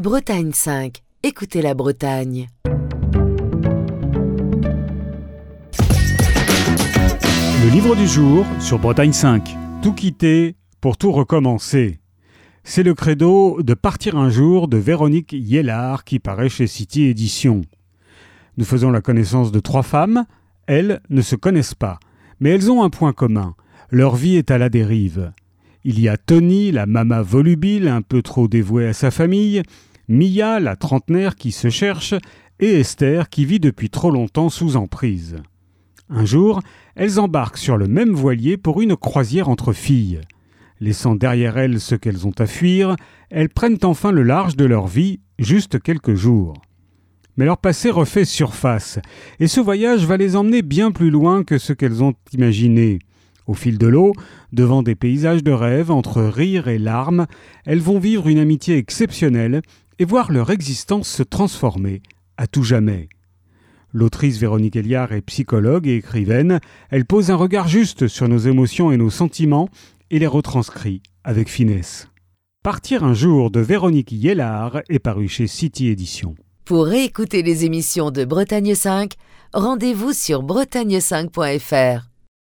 Bretagne 5. Écoutez la Bretagne. Le livre du jour sur Bretagne 5. Tout quitter pour tout recommencer. C'est le credo de Partir un jour de Véronique Yellard qui paraît chez City Éditions. Nous faisons la connaissance de 3 femmes. Elles ne se connaissent pas, mais elles ont un point commun. Leur vie est à la dérive. Il y a Tony, la mama volubile, un peu trop dévouée à sa famille, Mia, la trentenaire qui se cherche, et Esther qui vit depuis trop longtemps sous emprise. Un jour, elles embarquent sur le même voilier pour une croisière entre filles. Laissant derrière elles ce qu'elles ont à fuir, elles prennent enfin le large de leur vie, juste quelques jours. Mais leur passé refait surface, et ce voyage va les emmener bien plus loin que ce qu'elles ont imaginé. Au fil de l'eau, devant des paysages de rêve, entre rires et larmes, elles vont vivre une amitié exceptionnelle et voir leur existence se transformer à tout jamais. L'autrice Véronique Yellard est psychologue et écrivaine. Elle pose un regard juste sur nos émotions et nos sentiments et les retranscrit avec finesse. Partir un jour de Véronique Yellard est paru chez City Éditions. Pour réécouter les émissions de Bretagne 5, rendez-vous sur bretagne5.fr.